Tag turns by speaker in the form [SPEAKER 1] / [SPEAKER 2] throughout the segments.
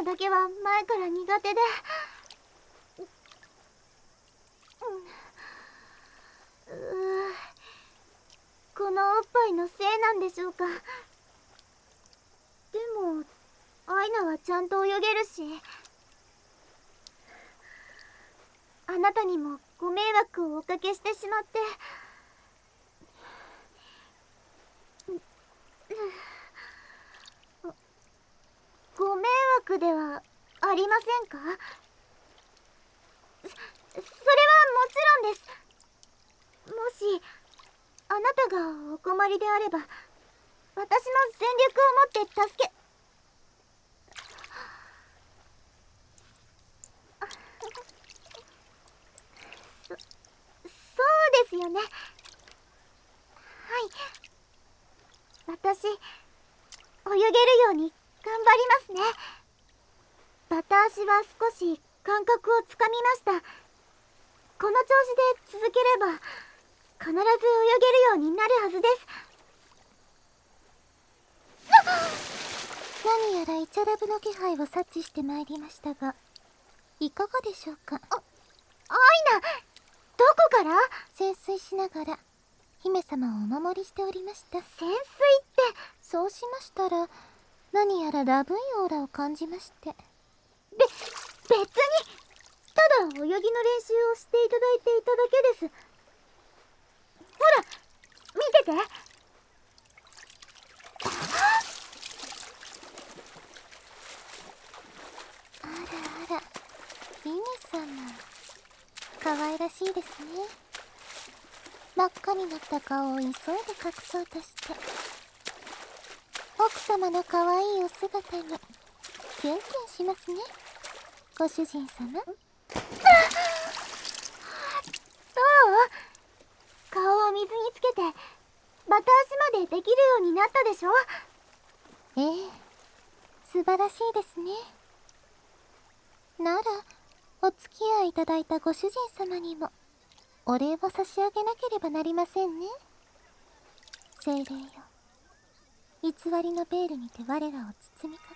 [SPEAKER 1] だけは前から苦手で。このおっぱいのせいなんでしょうか。でもアイナはちゃんと泳げるし、あなたにもご迷惑をおかけしてしまって。ご迷惑ではありませんか？それはもちろんです。もしあなたがお困りであれば、私も全力をもって助け。そうですよね。はい、私泳げるように頑張りますね。バタ足は少し感覚をつかみました。この調子で続ければ必ず泳げるようになるはずです。
[SPEAKER 2] 何やらイチャラブの気配を察知してまいりましたが、いかがでしょうか。
[SPEAKER 1] アイナ、どこから？
[SPEAKER 2] 潜水しながら姫様をお守りしておりました。
[SPEAKER 1] 潜水って？
[SPEAKER 2] そうしましたら、何やらラブいオーラを感じまして。
[SPEAKER 1] 別にただ泳ぎの練習をしていただいていただけです。ほら見てて。
[SPEAKER 2] あらあら、姫様、可愛らしいですね。真っ赤になった顔を急いで隠そうとして、奥様の可愛いお姿にキュンキュンしますね、ご主人様。
[SPEAKER 1] どう？顔を水につけてバタ足までできるようになったでしょ？
[SPEAKER 2] ええ、素晴らしいですね。ならお付き合いいただいたご主人様にもお礼を差し上げなければなりませんね。精霊よ、偽りのベールにて我らを包み隠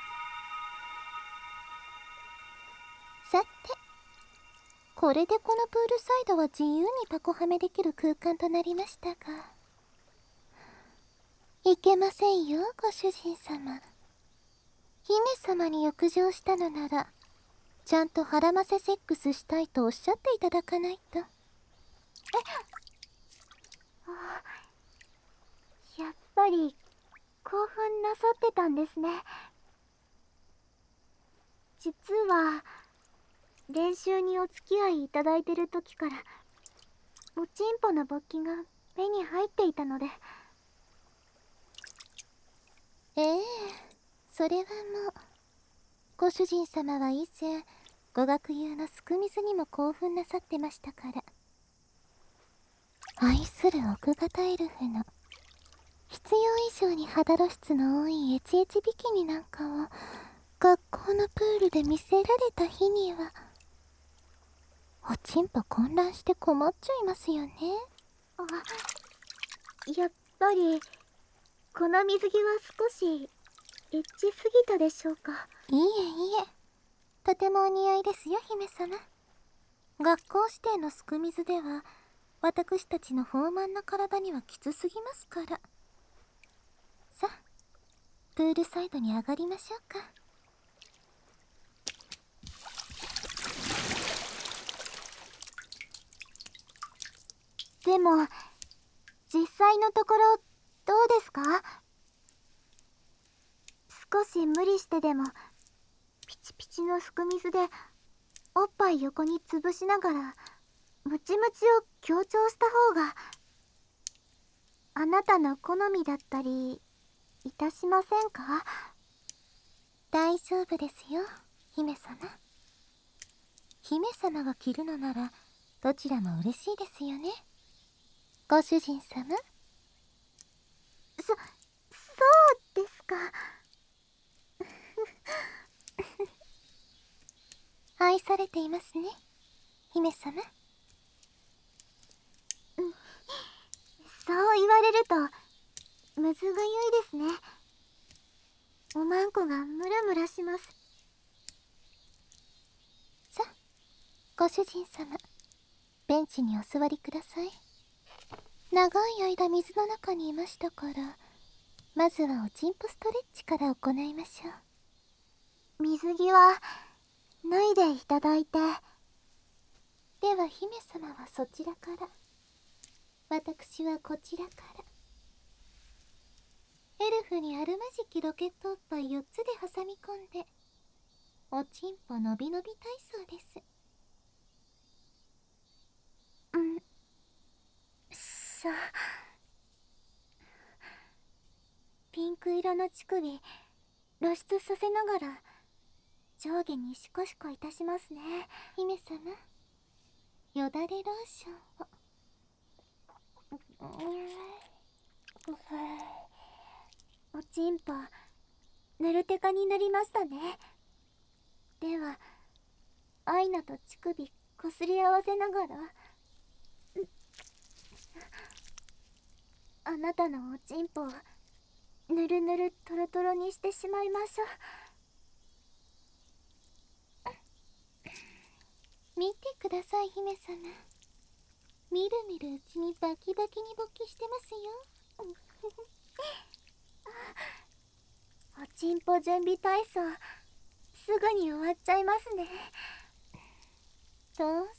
[SPEAKER 2] せ。さて、これでこのプールサイドは自由にタコはめできる空間となりましたが、いけませんよ、ご主人様。姫様に浴場したのなら、ちゃんと腹ませセックスしたいとおっしゃっていただかないと。
[SPEAKER 1] やっぱり興奮なさってたんですね。実は練習にお付き合いいただいてる時からおちんぽの勃起が目に入っていたので。
[SPEAKER 2] ええ、それはもう、ご主人様は以前語学友のすく水にも興奮なさってましたから。愛する奥方エルフの必要以上に肌露出の多いエチエチビキニなんかを学校のプールで見せられた日には、おちんぽ混乱して困っちゃいますよね。
[SPEAKER 1] やっぱりこの水着は少しエッチすぎたでしょうか？
[SPEAKER 2] いえいえ、とてもお似合いですよ、姫様。学校指定のすく水では私たちの豊満な体にはきつすぎますから。さあ、プールサイドに上がりましょうか。
[SPEAKER 1] でも実際のところどうですか？少し無理してでもピチピチのすく水でおっぱい横に潰しながらムチムチを強調した方があなたの好みだったりいたしませんか？
[SPEAKER 2] 大丈夫ですよ、姫様。姫様が着るのならどちらも嬉しいですよね、ご主人様。
[SPEAKER 1] そうですか。
[SPEAKER 2] 愛されていますね、姫様。
[SPEAKER 1] そう言われるとむずぐゆいですね。おまんこがムラムラします。
[SPEAKER 2] ご主人様、ベンチにお座りください。長い間水の中にいましたから、まずはおちんぽストレッチから行いましょう。
[SPEAKER 1] 水着は脱いでいただいて。
[SPEAKER 2] では姫様はそちらから、私はこちらから。エルフにあるまじきロケットおっぱい4つで挟み込んで、おちんぽのびのび体操です。
[SPEAKER 1] ピンク色の乳首露出させながら上下にシコシコいたしますね。
[SPEAKER 2] 姫様、よだれローションを。
[SPEAKER 1] おちんぽぬるテカになりましたね。ではアイナと乳首こすり合わせながら、あなたのおちんぽをぬるぬるトロトロにしてしまいましょ
[SPEAKER 2] う。見てください姫様、みるみるうちにバキバキに勃起してますよ。
[SPEAKER 1] おちんぽ準備体操すぐに終わっちゃいますね。
[SPEAKER 2] 当然です。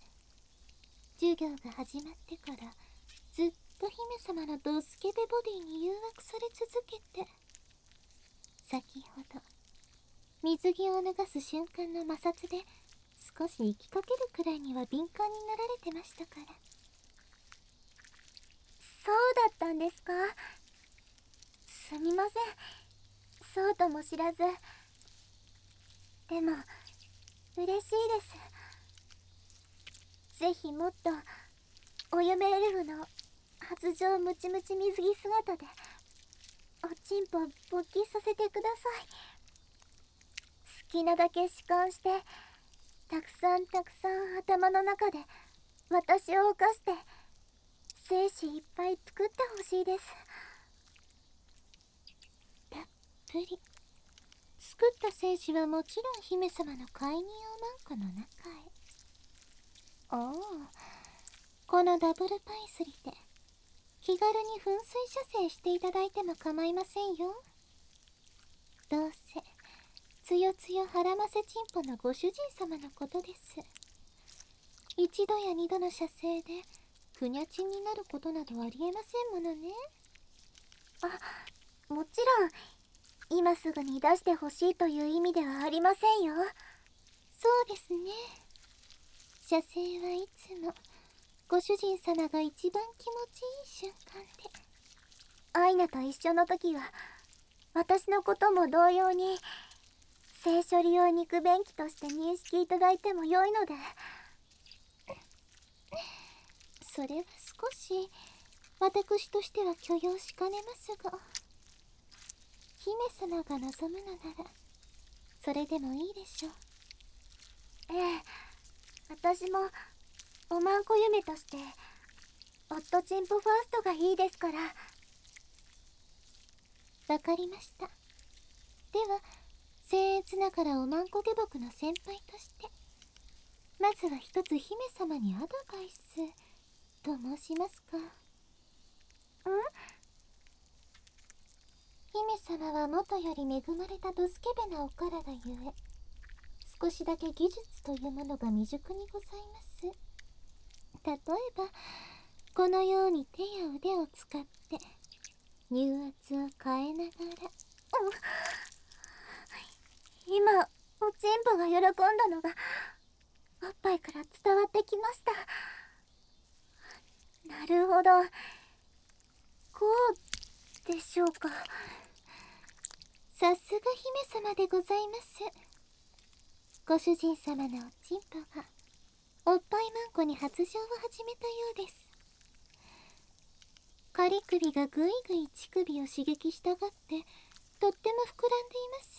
[SPEAKER 2] 授業が始まってからずっと姫様のドスケベボディに誘惑され続けて、先ほど水着を脱がす瞬間の摩擦で少し息きかけるくらいには敏感になられてましたから。
[SPEAKER 1] そうだったんですか。すみません、そうとも知らず。でも嬉しいです。ぜひもっとお嫁エルフの発情ムチムチ水着姿でおちんぽ勃起させてください。好きなだけ弛緩して、たくさん頭の中で私を犯して精子いっぱい作ってほしいです。
[SPEAKER 2] たっぷり作った精子はもちろん姫様の介入おまんこの中へ。おお、このダブルパイスリで気軽に噴水射精していただいても構いませんよ。どうせつよつよはらませちんぽのご主人様のことです。一度や二度の射精でふにゃちんになることなどありえませんものね。
[SPEAKER 1] もちろん今すぐに出してほしいという意味ではありませんよ。
[SPEAKER 2] そうですね。射精はいつもご主人様が一番気持ちいい瞬間で。
[SPEAKER 1] アイナと一緒の時は私のことも同様に性処理用肉便器として認識いただいても良いので。
[SPEAKER 2] それは少し私としては許容しかねますが、姫様が望むのならそれでもいいでしょう。
[SPEAKER 1] ええ、私もおまんこ嫁としてオットチンポファーストがいいですから。
[SPEAKER 2] わかりました。では僭越ながらおまんこ下僕の先輩として、まずは一つ姫様にアドバイスと申しますか。姫様はもとより恵まれたドスケベなお体ゆえ、少しだけ技術というものが未熟にございます。例えばこのように手や腕を使って乳圧を変えながら。
[SPEAKER 1] 今おちんぽが喜んだのがおっぱいから伝わってきました。なるほど、こうでしょうか。
[SPEAKER 2] さすが姫様でございます。ご主人様のおちんぽがおっぱいまんこに発情を始めたようです。仮首がぐいぐい乳首を刺激したがってとっても膨らんでいます。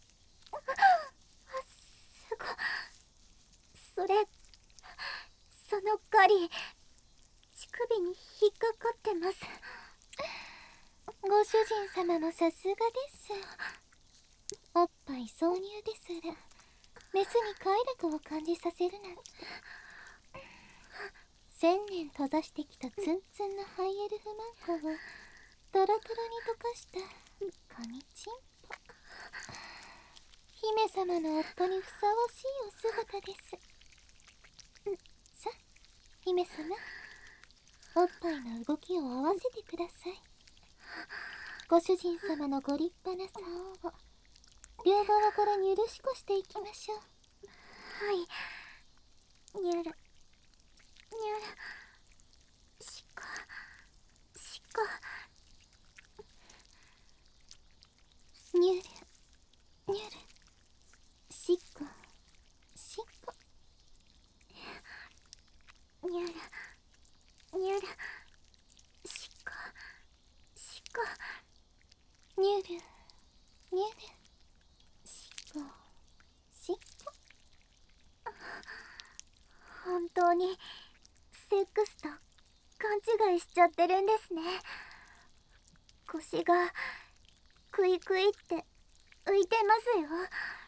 [SPEAKER 1] すご、その狩り乳首に引っかかってます。
[SPEAKER 2] ご主人様もさすがです。おっぱい挿入ですらメスに快楽を感じさせるなんて。1000年閉ざしてきたツンツンのハイエルフマンコをトロトロに溶かした神チンポ。姫様の夫にふさわしいお姿です。さあ、姫様、おっぱいの動きを合わせてください。ご主人様のご立派な竿を両側からにゅるしこしていきましょう。
[SPEAKER 1] はい。にゅるにゅるしこしこ
[SPEAKER 2] にゅるにゅるしっこしっこ
[SPEAKER 1] にゅるにゅるしこしこ
[SPEAKER 2] にゅるにゅるしっこしっこ。
[SPEAKER 1] 本当にセックスと勘違いしちゃってるんですね。腰がクイクイって浮いてますよ。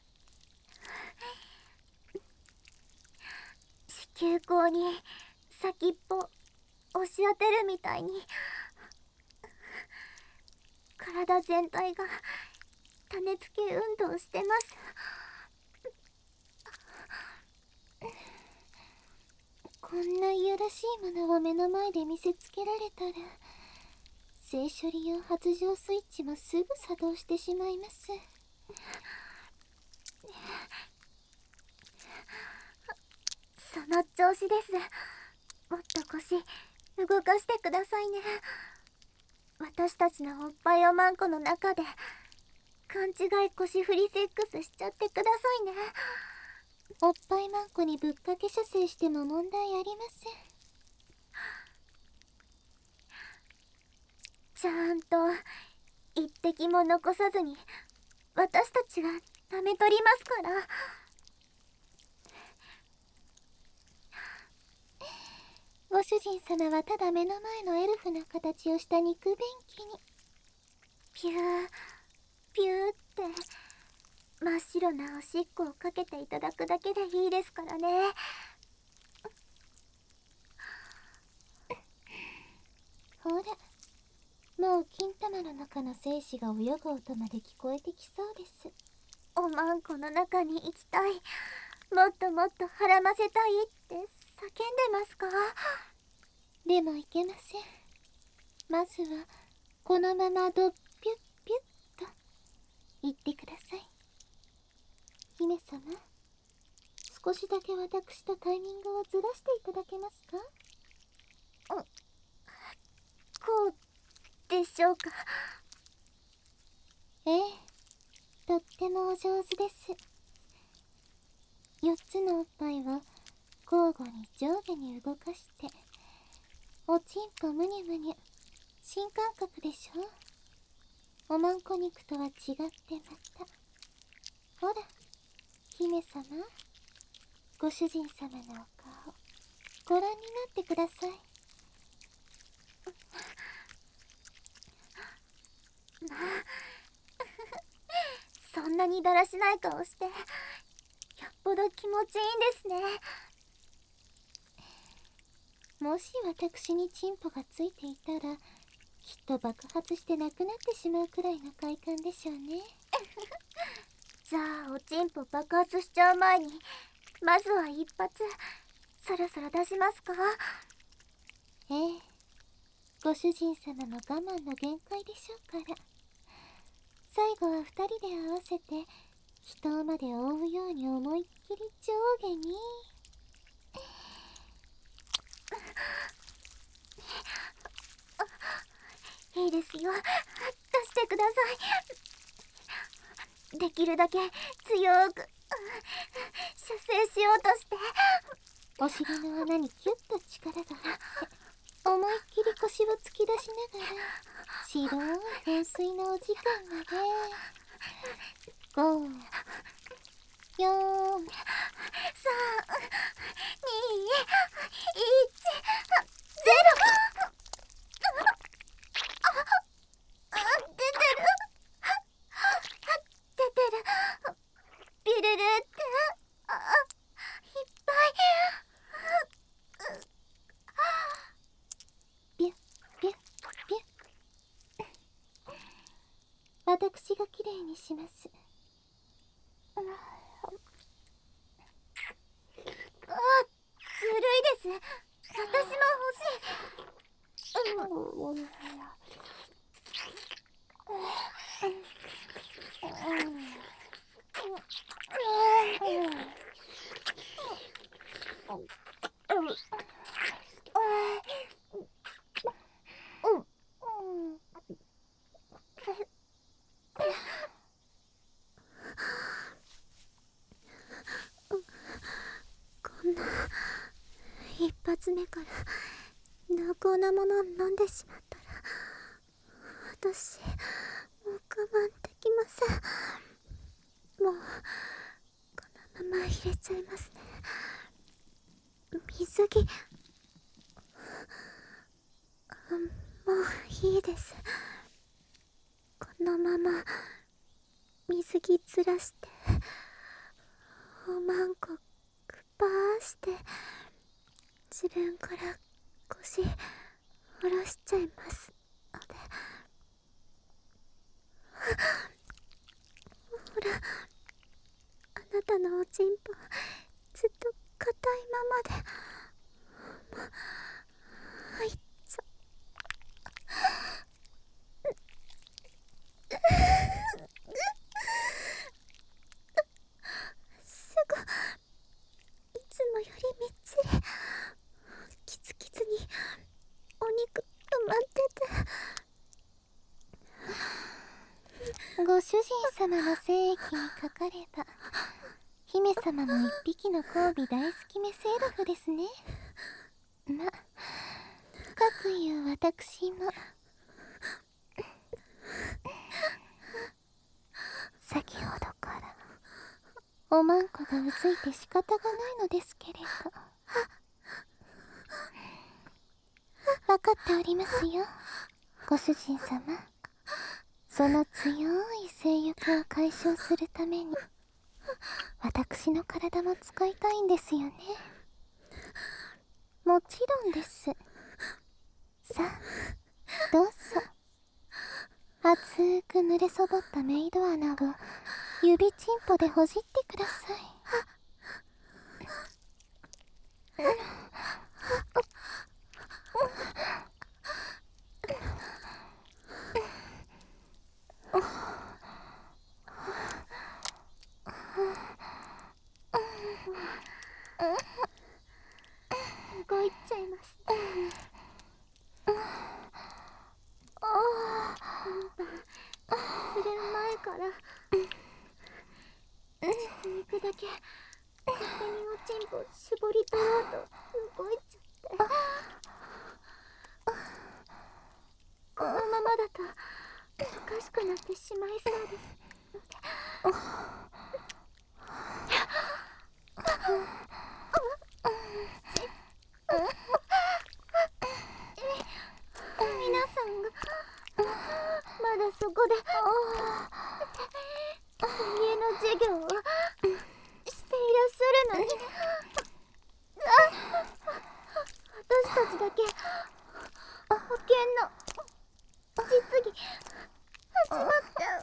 [SPEAKER 1] 子宮口に先っぽ押し当てるみたいに体全体が種付け運動してます。
[SPEAKER 2] こんないやらしいものを目の前で見せつけられたら、性処理用発情スイッチもすぐ作動してしまいます。
[SPEAKER 1] その調子です。もっと腰動かしてくださいね。私たちのおっぱいおまんこの中で勘違い腰振りセックスしちゃってくださいね。
[SPEAKER 2] おっぱいまんこにぶっかけ射精しても問題ありません。
[SPEAKER 1] ちゃんと一滴も残さずに私たちが舐め取りますから。
[SPEAKER 2] ご主人様はただ目の前のエルフの形をした肉便器に
[SPEAKER 1] ピューピューって真っ白なおしっこをかけていただくだけでいいですからね。
[SPEAKER 2] ほら、もう金玉の中の精子が泳ぐ音まで聞こえてきそうです。
[SPEAKER 1] おまんこの中に行きたい、もっともっとはらませたいって叫んでますか？
[SPEAKER 2] でもいけません。まずはこのままドッピュッピュッと言ってください。姫様、少しだけ私とタイミングをずらしていただけますか？
[SPEAKER 1] こうでしょうか？
[SPEAKER 2] ええ、とってもお上手です。4つのおっぱいを交互に上下に動かして、おちんぽむにゅむにゅ、新感覚でしょ？おまんこ肉とは違ってまた。ほら、姫様、ご主人様のお顔、ご覧になってください。
[SPEAKER 1] そんなにだらしない顔してよっぽど気持ちいいんですね。
[SPEAKER 2] もし私にチンポがついていたら、きっと爆発してなくなってしまうくらいの快感でしょうね。
[SPEAKER 1] じゃあおちんぽ爆発しちゃう前にまずは一発そろそろ出しますか？
[SPEAKER 2] ええ、ご主人様の我慢の限界でしょうから。最後は2人で合わせて人まで覆うように思いっきり上下に。
[SPEAKER 1] いいですよ、出してください。できるだけ強く射精しようとして。
[SPEAKER 2] お尻の穴にキュッと力が入って思いっきり腰を突き出しながら白い噴水のお時間まで。5、4、
[SPEAKER 1] 3、2、1、ゼロ。出てる出てる。ビルルって
[SPEAKER 2] 私がきれいにします。
[SPEAKER 1] ずるいです。私も欲しい。こんな一発目から濃厚なものを飲んでしまったら、私もう我慢できません。もうこのまま入れちゃいますね。水着もういいです。このまま水着ずらしておまんこくばーして自分から腰下ろしちゃいますので。ほら、あなたのおちんぽずっと硬いままで入っちゃすぐいつもよりみっちりキツキツにお肉埋まってて、
[SPEAKER 2] ご主人様の精液にかかれば姫様も一匹の交尾大好きメスエルフですね。ま、かくいう私も先ほどからおまんこがうずいて仕方がないのですけれど。分かっておりますよ、ご主人様。その強い性欲を解消するために私の体も使いたいんですよね。もちろんです。さあどうぞ。熱く濡れそぼったメイド穴を指チンポでほじってください。
[SPEAKER 1] 動いちゃいます。する前から肉だけ勝手におちんぽ絞り取ろうと動いちゃって、このままだとおかしくなってしまいそうです。皆さんがまだそこで水泳の授業をしていらっしゃるのに、私たちだけ保険の実技始まっちゃう。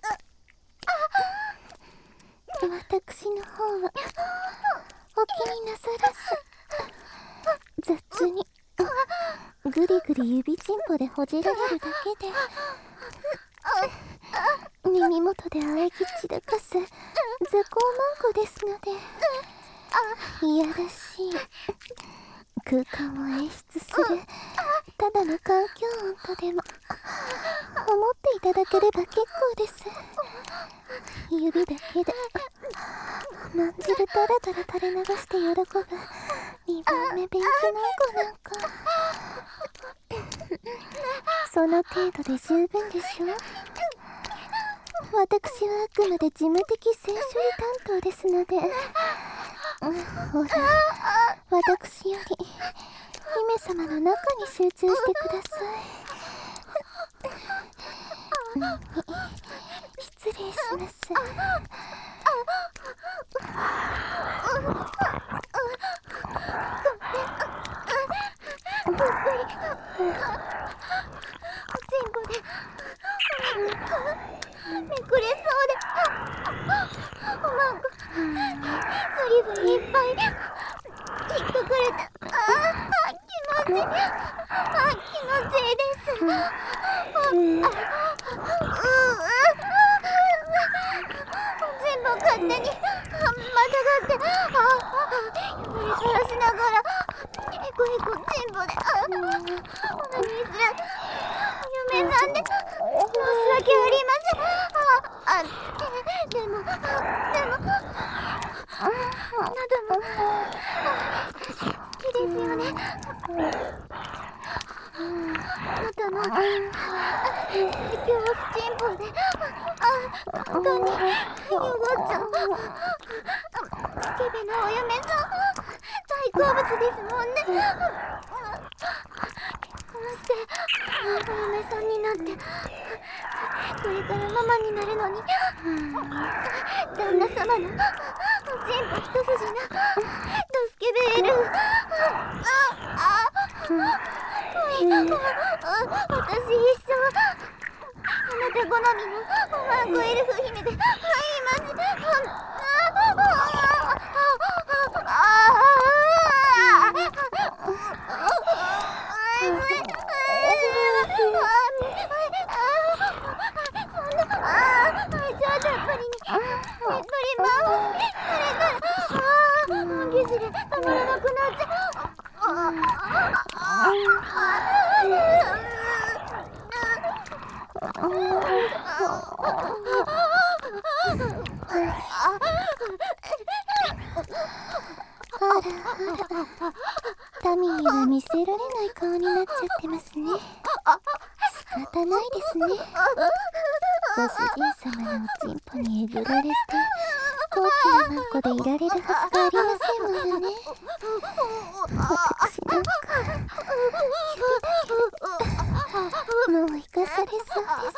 [SPEAKER 2] 私の方はお気になさらず、雑にぐりぐり指チンポでほじられるだけで耳元で喘ぎ散らかす雑魚マンコですので、いやらしい空間を演出するただの環境音とでも思っていただければ結構です。指だけでまんじるダラダラ垂れ流して喜ぶ2番目便器マンコなんか、その程度で十分でしょう。私はあくまで事務的性処理担当ですので、ほら、私より姫様の中に集中してください。失礼します。
[SPEAKER 1] おちんぽでめくれそうで、おまんこずりずりいっぱい引っかかれた。気持ちいい。気持ちいいです。全部勝手にまたがって、汚れ垂らしながらへこへこチンポでオナニーするお嫁さんで申し訳ありません。でもあなたも好きですよね。あなたの最強スチンポで本当によごっちゃうスケベなお嫁さん大好物ですもんね。結婚してお嫁さんになってこれからママになるのに旦那様のおちんぽ一筋なドスケベール私一生あなた好みのおまんこエルフ姫で会います。
[SPEAKER 2] タミーは見せられない顔になっちゃってますね。仕方ないですね。ご主人様のおちんぽにえぐられて高貴なマンコでいられるはずがありませんものね。私なんかもう生かされそうです。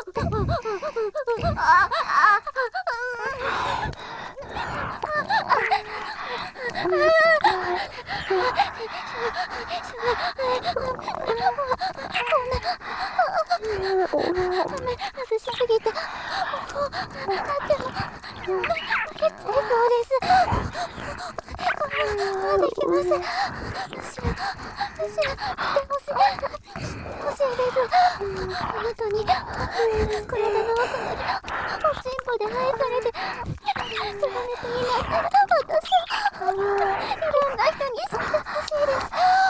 [SPEAKER 1] 外しすぎてでも蹴っちゃいそうです。できません。むしろしてほしいです。あなたに体の奥までおちんぽで愛されて情熱になったら私いろんな人に知ってほしいです。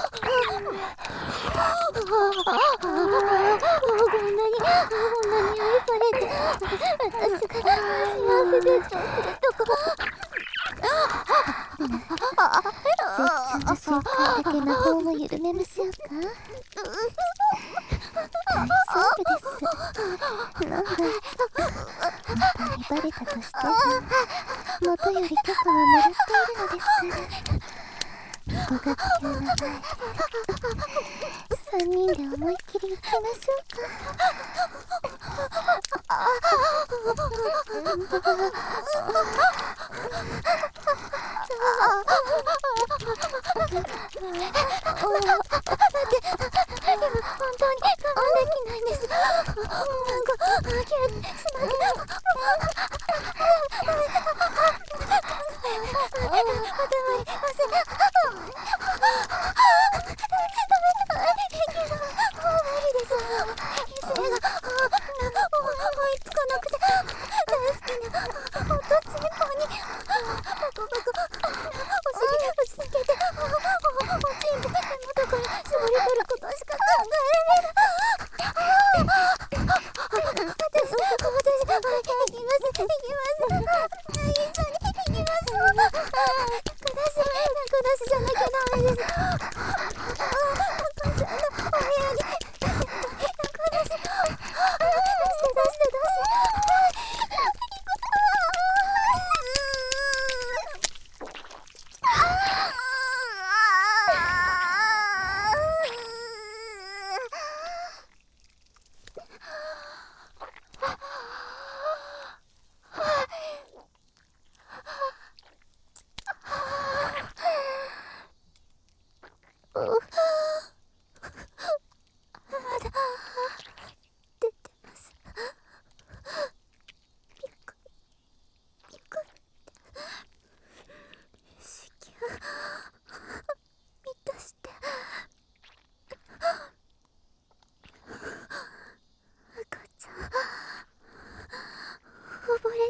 [SPEAKER 1] こんなに愛されて私が幸せ絶頂するとこ
[SPEAKER 2] 絶頂の瞬間だけ魔法を緩めましょうか。大丈夫です。なんだ、あなたにバレたとしても元より許可はもらっているのですから。ご学級の前で3人で思いっきり行きましょうか。
[SPEAKER 1] 本当に我慢できないんです。なんかキュッしなきゃ。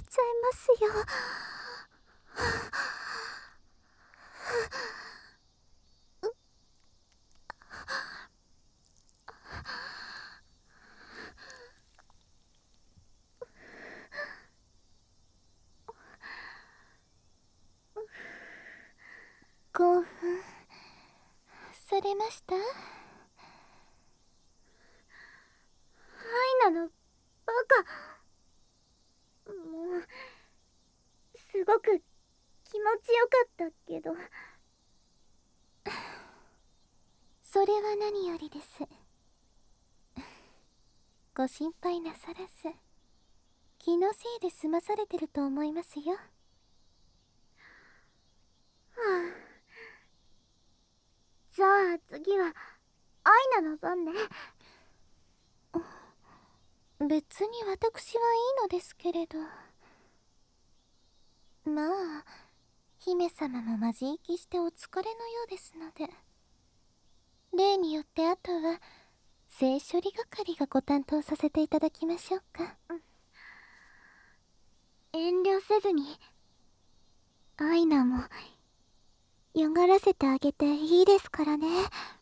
[SPEAKER 1] ちゃいますよ。
[SPEAKER 2] 興奮されました？アイ
[SPEAKER 1] ナのバカ。もうすごく気持ちよかったけど。
[SPEAKER 2] それは何よりです。ご心配なさらず、気のせいで済まされてると思いますよ。
[SPEAKER 1] じゃあ次はアイナの番ね。
[SPEAKER 2] 別に私はいいのですけれど。まあ、姫様もまじいきしてお疲れのようですので、例によってあとは性処理係がご担当させていただきましょうか。
[SPEAKER 1] 遠慮せずに。アイナもよがらせてあげていいですからね。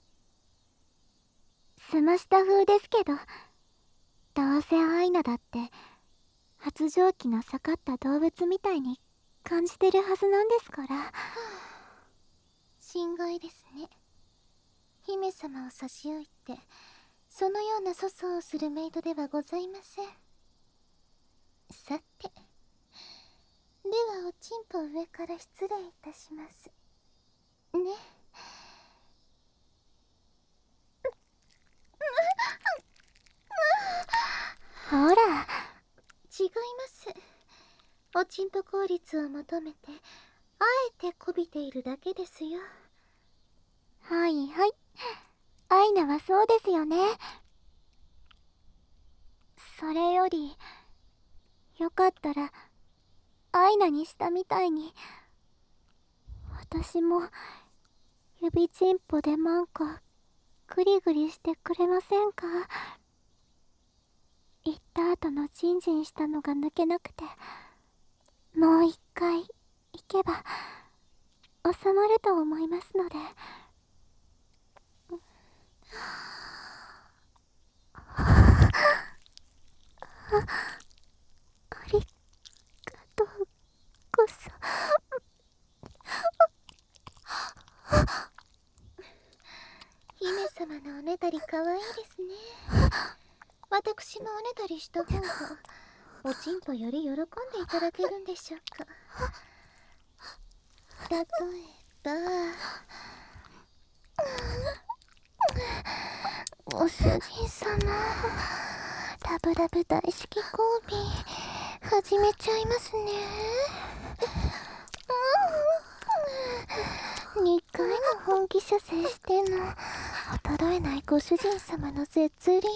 [SPEAKER 1] すました風ですけど、どうせアイナだって発情期の盛った動物みたいに感じてるはずなんですから。
[SPEAKER 2] 心外ですね。姫様を差し置いてそのような粗相をするメイドではございません。さて、ではおちんぽ上から失礼いたしますね。
[SPEAKER 1] ほら、
[SPEAKER 2] 違います。おちんぽ効率を求めてあえてこびているだけですよ。
[SPEAKER 1] はいはい、アイナはそうですよね。それよりよかったらアイナにしたみたいに私も指ちんぽでなんかグリグリしてくれませんか？行った後のジンジンしたのが抜けなくて、もう一回行けば収まると思いますので。ありがとうござ。
[SPEAKER 2] 姫様のおねだりかわいいですね。私もおねだりした方がおちんぽより喜んでいただけるんでしょうか。例えば、ご主人様、ラブラブ大式交尾始めちゃいますね。2回も本気射精しても衰えないご主人様の絶倫おちん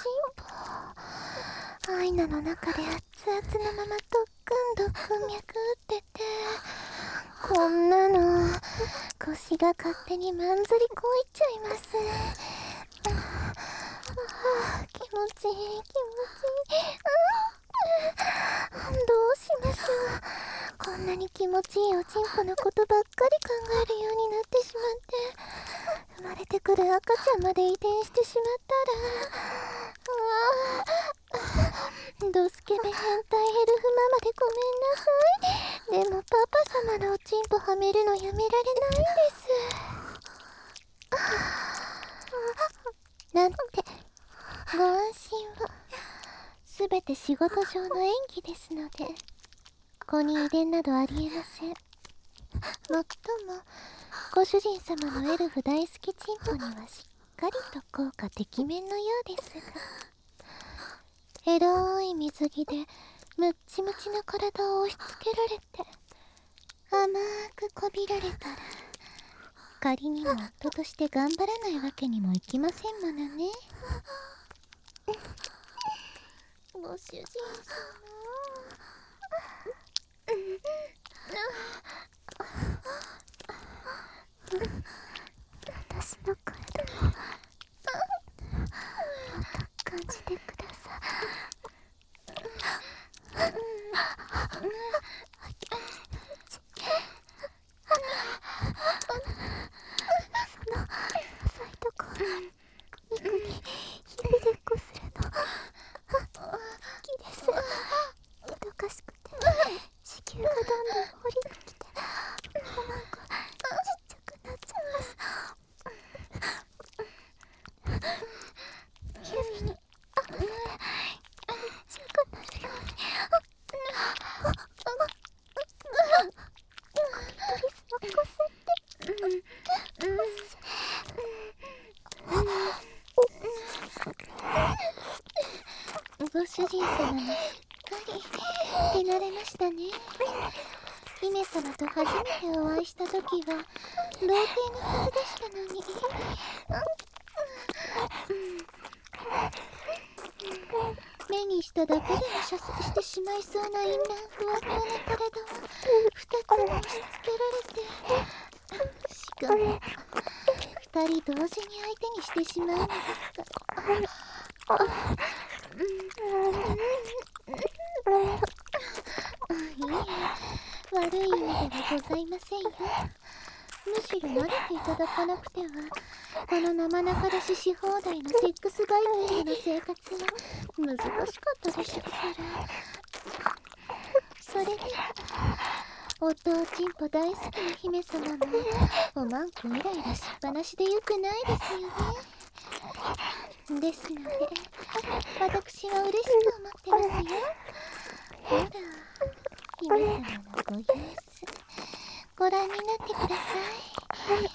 [SPEAKER 2] ぽ。アイナの中で熱々のままドックンドックン脈打ってて、こんなの腰が勝手にまんずりこいちゃいます。気持ちいい気持ちいい。どうしましょう。こんなに気持ちいいおちんぽのことばっかり考えるようになってしまって、生まれてくる赤ちゃんまで遺伝してしまったら、ドスケベ変態エルフママでごめんなさい。でもパパ様のおちんぽはめるのやめられないんです。なんてご安心を。すべて仕事上の演技ですので、子に遺伝などありえません。もっともご主人様のエルフ大好きチンポにはしっかりと効果てきめんのようですが、エロい水着でムッチムチな体を押し付けられて甘くこびられたら、仮にも夫として頑張らないわけにもいきませんものね。ご主人様、
[SPEAKER 1] 私の体ももっと感じてください。 その浅いとこ肉に指でこするの好きです。もどかしくて子宮がどんどん降りてきておまんこちっちゃくなっちゃいます。指に合わせてちっちゃくなるようにクリトリスをこす
[SPEAKER 2] ご主人様もすっかり手慣れましたね。姫様と初めてお会いした時は童貞のはずでしたのに。目にしただけでも射精してしまいそうな淫乱ふわふわな体を2つも押し付けられて、しかも2人同時に相手にしてしまうのですか。いえ、悪い意味ではございませんよ。むしろ慣れていただかなくては、この生中出しし放題のセックスバイキングの生活は難しかったでしょうから。それでは、夫をチンポ大好きな姫様もおまんこイライラしっぱなしでよくないですよね。ですので、私は嬉しく思ってますよ。ほら、姫様のご様子ご覧になってください。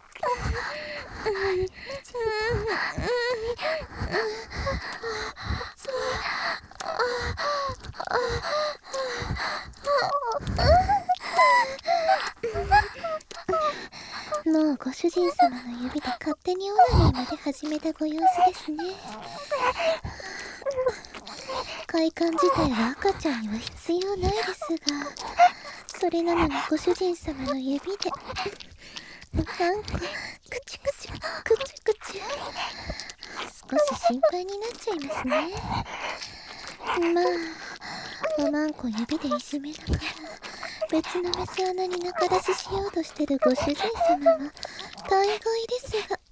[SPEAKER 2] もうご主人様の指で勝手にオナニーまで始めたご様子ですね。快感自体は赤ちゃんには必要ないですが、それなのにご主人様の指でなんかクチクチクチクチ、少し心配になっちゃいますね。まあおまんこ指でいじめながら別のメス穴に中出ししようとしてるご主人様も大概ですが、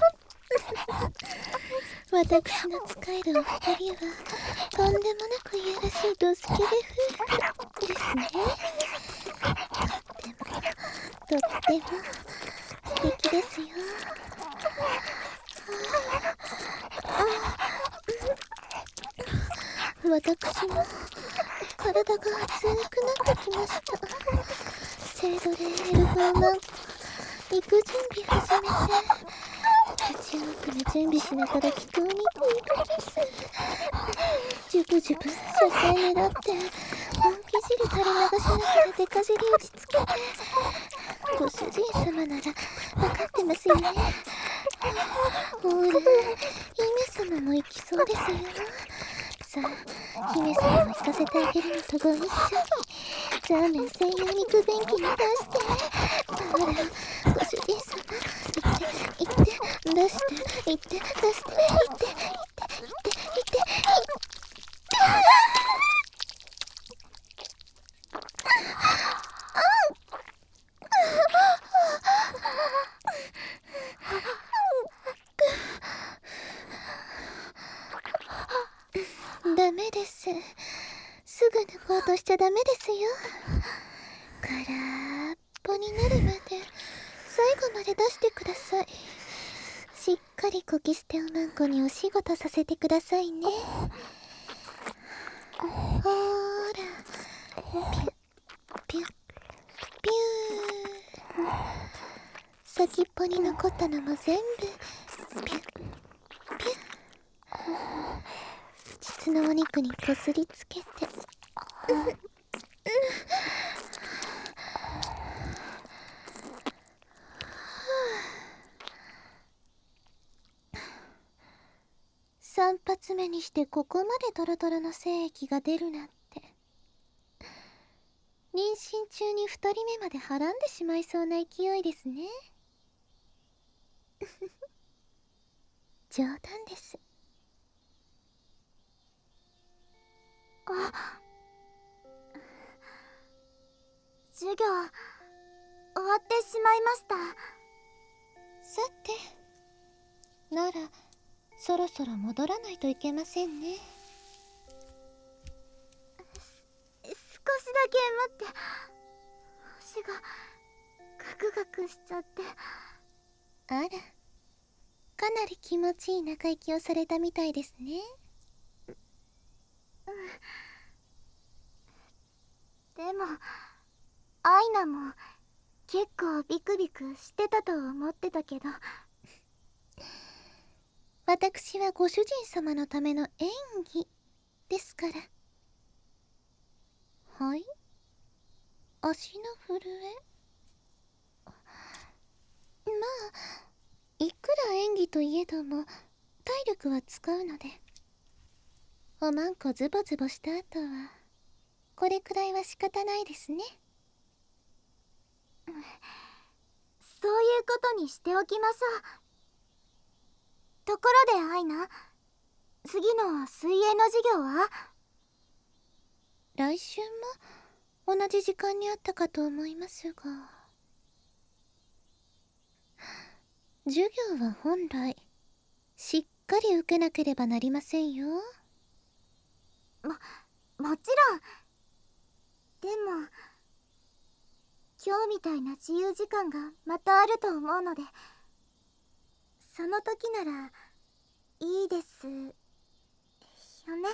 [SPEAKER 2] 私の使えるお二人はとんでもなくいやらしいドスケベ夫婦ですね。とっても素敵ですよ。私も体が熱くなってきました。セイドレーエルフーマン行く準備始めて、口を奥に準備しながら気筒にトントキス、ジュブジュブ射精狙って本気汁垂れ流しながらデカ尻打ちつけて、ご主人様なら分かってますよね。ほら、姫様も行きそうですよ。さあ、姫様も行かせてあげるのとご一緒にラーメン専用肉便器に出して、ほら、ご主人様行って出して行って出して行って行って行って行ってダメです。すぐ抜こうとしちゃダメですよ。空っぽになるまで最後まで出してください。しっかりコキ捨ておまんこにお仕事させてくださいね。ほーら、ピュッピュッピュー。先っぽに残ったのも全部ピュッピュッ。膣のお肉にこすりつけて3発目にしてここまでトロトロの精液が出るなんて、妊娠中に2人目まではらんでしまいそうな勢いですね。冗談です。
[SPEAKER 1] 授業終わってしまいました。
[SPEAKER 2] さて、ならそろそろ戻らないといけませんね。
[SPEAKER 1] 少しだけ待って。足がガクガクしちゃって。
[SPEAKER 2] あら、かなり気持ちいい中息をされたみたいですね。
[SPEAKER 1] でもアイナも結構ビクビクしてたと思ってたけど。
[SPEAKER 2] 私はご主人様のための演技ですから。はい、足の震え。まあ、いくら演技といえども体力は使うので、おまんこズボズボした後はこれくらいは仕方ないですね。
[SPEAKER 1] そういうことにしておきましょう。ところでアイナ、次の水泳の授業は？
[SPEAKER 2] 来週も同じ時間にあったかと思いますが、授業は本来しっかり受けなければなりませんよ。
[SPEAKER 1] もちろん。でも今日みたいな自由時間がまたあると思うので、その時ならいいですよね。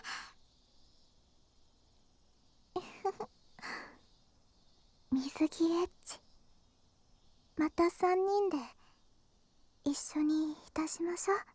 [SPEAKER 1] 水着エッジ、また3人で一緒にいたしましょう。